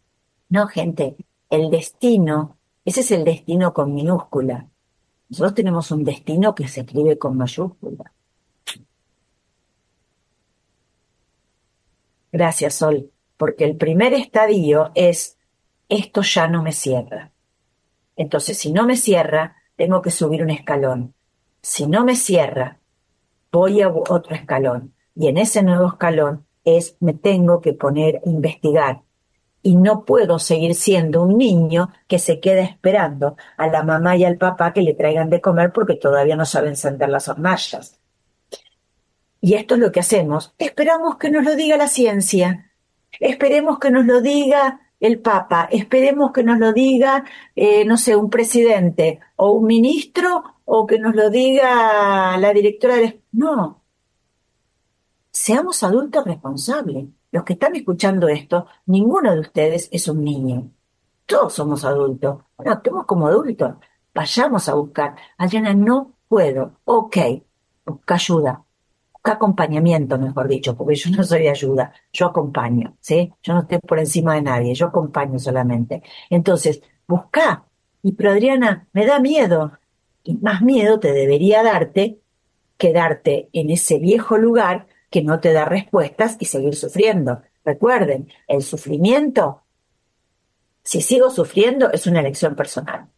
B: No, gente, el destino, ese es el destino con minúscula. Nosotros tenemos un destino que se escribe con mayúscula. Gracias, Sol, porque el primer estadio es, esto ya no me cierra. Entonces, si no me cierra, tengo que subir un escalón. Si no me cierra, voy a otro escalón. Y en ese nuevo escalón es, me tengo que poner a investigar. Y no puedo seguir siendo un niño que se queda esperando a la mamá y al papá que le traigan de comer porque todavía no saben encender las hornallas. Y esto es lo que hacemos. Esperamos que nos lo diga la ciencia. Esperemos que nos lo diga el Papa. Esperemos que nos lo diga, eh, no sé, un presidente o un ministro o que nos lo diga la directora del... No, seamos adultos responsables. Los que están escuchando esto, ninguno de ustedes es un niño. Todos somos adultos. Bueno, actuemos como adultos. Vayamos a buscar. Adriana, no puedo. Ok, busca ayuda. Busca acompañamiento, mejor dicho, porque yo no soy de ayuda. Yo acompaño, ¿sí? Yo no estoy por encima de nadie. Yo acompaño solamente. Entonces, busca. Y pero Adriana, me da miedo. Y más miedo te debería darte quedarte en ese viejo lugar que no te da respuestas y seguir sufriendo. Recuerden, el sufrimiento, si sigo sufriendo, es una elección personal.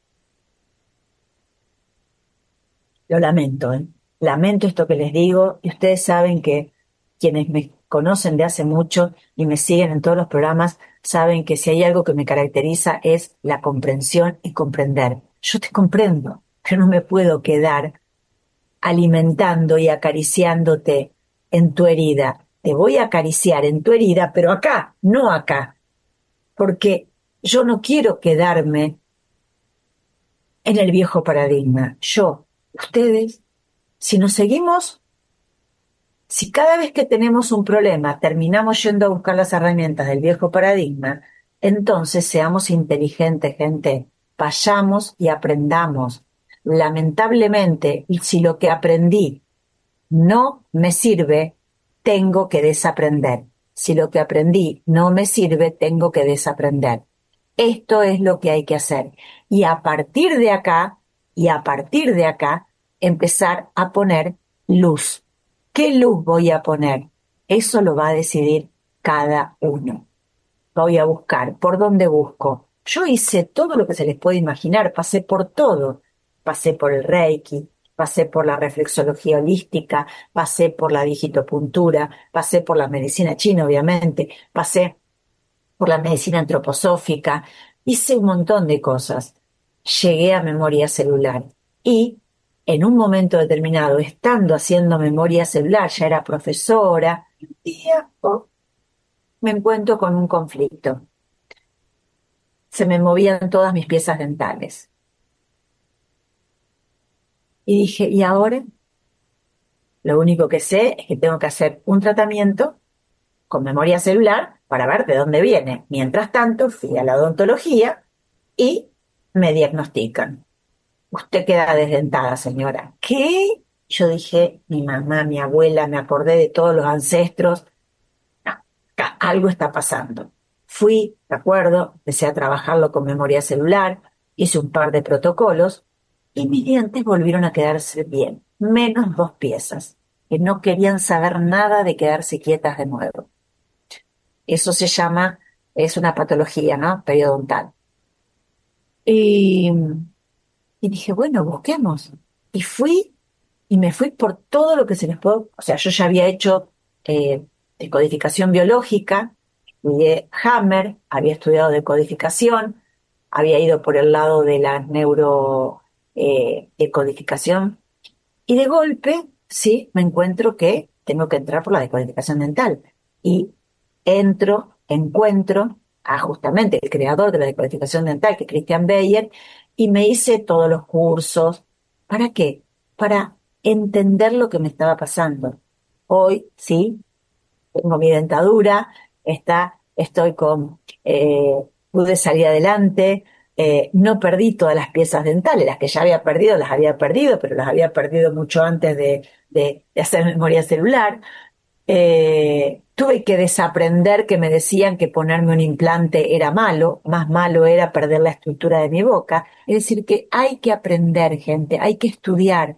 B: Lo lamento, ¿eh? Lamento esto que les digo y ustedes saben que quienes me conocen de hace mucho y me siguen en todos los programas saben que si hay algo que me caracteriza es la comprensión y comprender. Yo te comprendo, pero no me puedo quedar alimentando y acariciándote en tu herida. Te voy a acariciar en tu herida, pero acá, no acá, porque yo no quiero quedarme en el viejo paradigma. Yo, ustedes, si nos seguimos, si cada vez que tenemos un problema terminamos yendo a buscar las herramientas del viejo paradigma, entonces seamos inteligentes, gente, vayamos y aprendamos. Lamentablemente, y si lo que aprendí no me sirve, tengo que desaprender. Si lo que aprendí no me sirve, tengo que desaprender. Esto es lo que hay que hacer. Y a partir de acá, y a partir de acá, empezar a poner luz. ¿Qué luz voy a poner? Eso lo va a decidir cada uno. Voy a buscar. ¿Por dónde busco? Yo hice todo lo que se les puede imaginar, pasé por todo. Pasé por el Reiki, pasé por la reflexología holística, pasé por la digitopuntura, pasé por la medicina china, obviamente, pasé por la medicina antroposófica, hice un montón de cosas. Llegué a memoria celular y en un momento determinado, estando haciendo memoria celular, ya era profesora, un día oh, me encuentro con un conflicto. Se me movían todas mis piezas dentales. Y dije, ¿y ahora? Lo único que sé es que tengo que hacer un tratamiento con memoria celular para ver de dónde viene. Mientras tanto, fui a la odontología y me diagnostican. Usted queda desdentada, señora. ¿Qué? Yo dije, mi mamá, mi abuela, me acordé de todos los ancestros. No, acá algo está pasando. Fui, de acuerdo, empecé a trabajarlo con memoria celular, hice un par de protocolos y mis dientes volvieron a quedarse bien, menos dos piezas, que no querían saber nada de quedarse quietas de nuevo. Eso se llama, es una patología, ¿no? Periodontal. Y, y dije, bueno, busquemos. Y fui, y me fui por todo lo que se les puede, o sea, yo ya había hecho eh, decodificación biológica, estudié Hammer, había estudiado decodificación, había ido por el lado de la neuro eh, decodificación, y de golpe, sí, me encuentro que tengo que entrar por la decodificación dental. Y entro, encuentro a justamente el creador de la decodificación dental, que es Christian Bayer, y me hice todos los cursos. ¿Para qué? Para entender lo que me estaba pasando. Hoy, sí, tengo mi dentadura, está, estoy con, eh, pude salir adelante, eh, no perdí todas las piezas dentales, las que ya había perdido, las había perdido, pero las había perdido mucho antes de, de, de hacer memoria celular. Eh, tuve que desaprender que me decían que ponerme un implante era malo, más malo era perder la estructura de mi boca. Es decir, que hay que aprender, gente, hay que estudiar.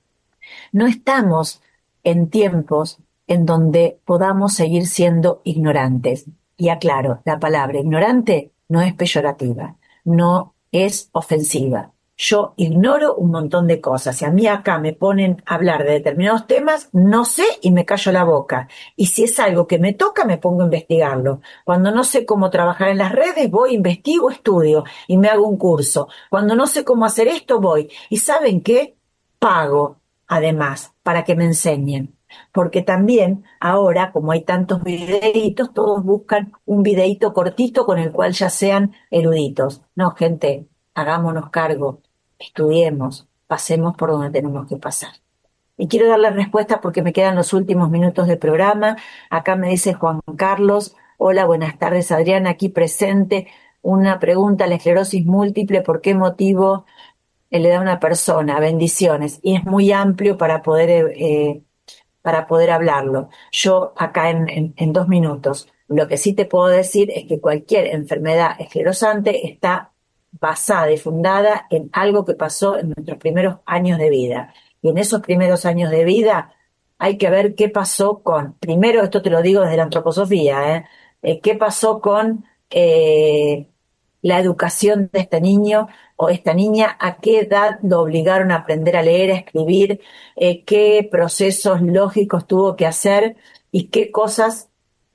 B: No estamos en tiempos en donde podamos seguir siendo ignorantes. Y aclaro, la palabra ignorante no es peyorativa, no es ofensiva. Yo ignoro un montón de cosas. Si a mí acá me ponen a hablar de determinados temas, no sé y me callo la boca. Y si es algo que me toca, me pongo a investigarlo. Cuando no sé cómo trabajar en las redes, voy, investigo, estudio y me hago un curso. Cuando no sé cómo hacer esto, voy. ¿Y saben qué? Pago, además, para que me enseñen. Porque también ahora, como hay tantos videitos, todos buscan un videíto cortito con el cual ya sean eruditos. No, gente, hagámonos cargo, estudiemos, pasemos por donde tenemos que pasar. Y quiero dar la respuesta porque me quedan los últimos minutos del programa. Acá me dice Juan Carlos: hola, buenas tardes, Adriana, aquí presente. Una pregunta: la esclerosis múltiple, ¿por qué motivo le da a una persona? Bendiciones. Y es muy amplio para poder, eh, para poder hablarlo. Yo acá en, en, en dos minutos, lo que sí te puedo decir es que cualquier enfermedad esclerosante está basada y fundada en algo que pasó en nuestros primeros años de vida. Y en esos primeros años de vida hay que ver qué pasó con, primero, esto te lo digo desde la antroposofía, ¿eh? Eh, qué pasó con eh, la educación de este niño o esta niña, a qué edad lo obligaron a aprender a leer, a escribir, eh, qué procesos lógicos tuvo que hacer y qué cosas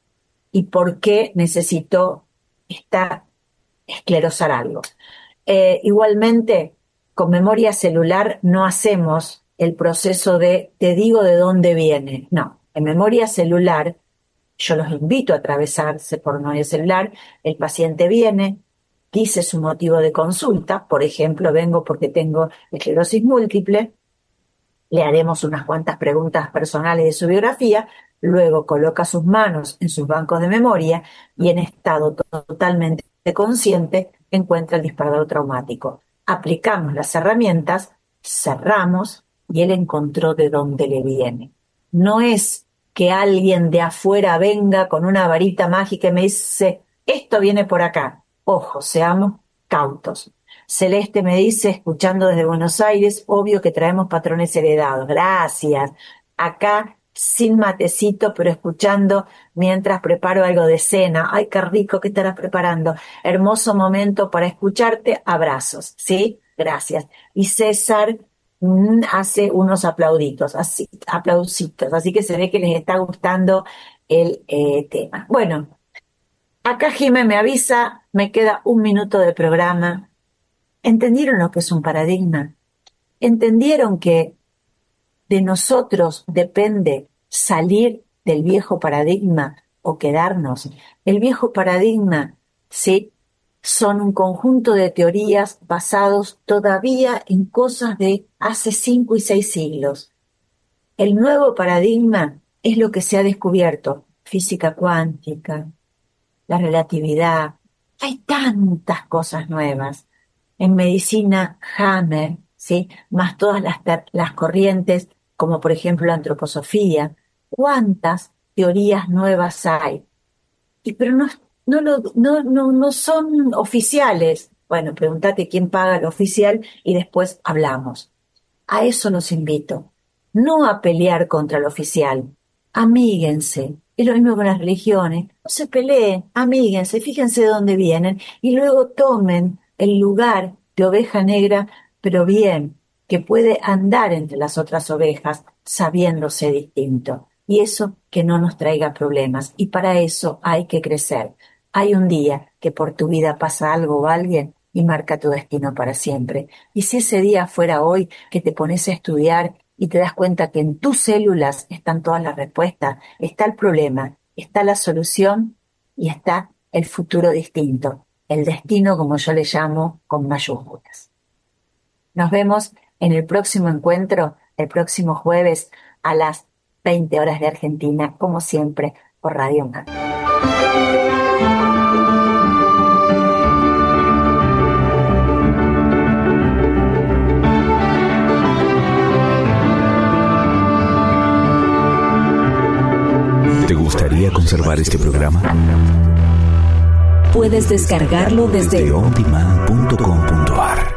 B: y por qué necesitó esta, esclerosar algo. Eh, igualmente, con memoria celular no hacemos el proceso de te digo de dónde viene. No, en memoria celular yo los invito a atravesarse por memoria celular. El paciente viene, dice su motivo de consulta, por ejemplo, vengo porque tengo esclerosis múltiple, le haremos unas cuantas preguntas personales de su biografía, luego coloca sus manos en sus bancos de memoria y en estado totalmente consciente encuentra el disparador traumático. Aplicamos las herramientas, cerramos y él encontró de dónde le viene. No es que alguien de afuera venga con una varita mágica y me dice, esto viene por acá. Ojo, seamos cautos. Celeste me dice, escuchando desde Buenos Aires, obvio que traemos patrones heredados. Gracias. Acá, sin matecito, pero escuchando mientras preparo algo de cena. Ay, qué rico que estarás preparando. Hermoso momento para escucharte. Abrazos, ¿sí? Gracias. Y César mm, hace unos aplauditos, así, aplausitos. Así que se ve que les está gustando el eh, tema. Bueno, acá Jimé me avisa, me queda un minuto de programa. ¿Entendieron lo que es un paradigma? ¿Entendieron que de nosotros depende salir del viejo paradigma o quedarnos? El viejo paradigma, sí, son un conjunto de teorías basados todavía en cosas de hace cinco y seis siglos. El nuevo paradigma es lo que se ha descubierto: física cuántica, la relatividad. Hay tantas cosas nuevas. En medicina, Hammer, ¿sí? Más todas las, las corrientes, como por ejemplo la antroposofía. ¿Cuántas teorías nuevas hay? Y pero no, no, lo, no, no, no son oficiales. Bueno, pregúntate quién paga lo oficial y después hablamos. A eso los invito. No a pelear contra lo oficial. Amíguense. Es lo mismo con las religiones. No se peleen, amíguense, fíjense de dónde vienen y luego tomen el lugar de oveja negra, pero bien, que puede andar entre las otras ovejas sabiéndose distinto. Y eso que no nos traiga problemas. Y para eso hay que crecer. Hay un día que por tu vida pasa algo o alguien y marca tu destino para siempre. Y si ese día fuera hoy que te pones a estudiar y te das cuenta que en tus células están todas las respuestas, está el problema, está la solución y está el futuro distinto, el destino, como yo le llamo, con mayúsculas. Nos vemos en el próximo encuentro, el próximo jueves a las veinte horas de Argentina, como siempre, por Radio UNAM.
A: gustaría conservar este programa?
C: Puedes descargarlo desde
A: on demand punto com punto a r.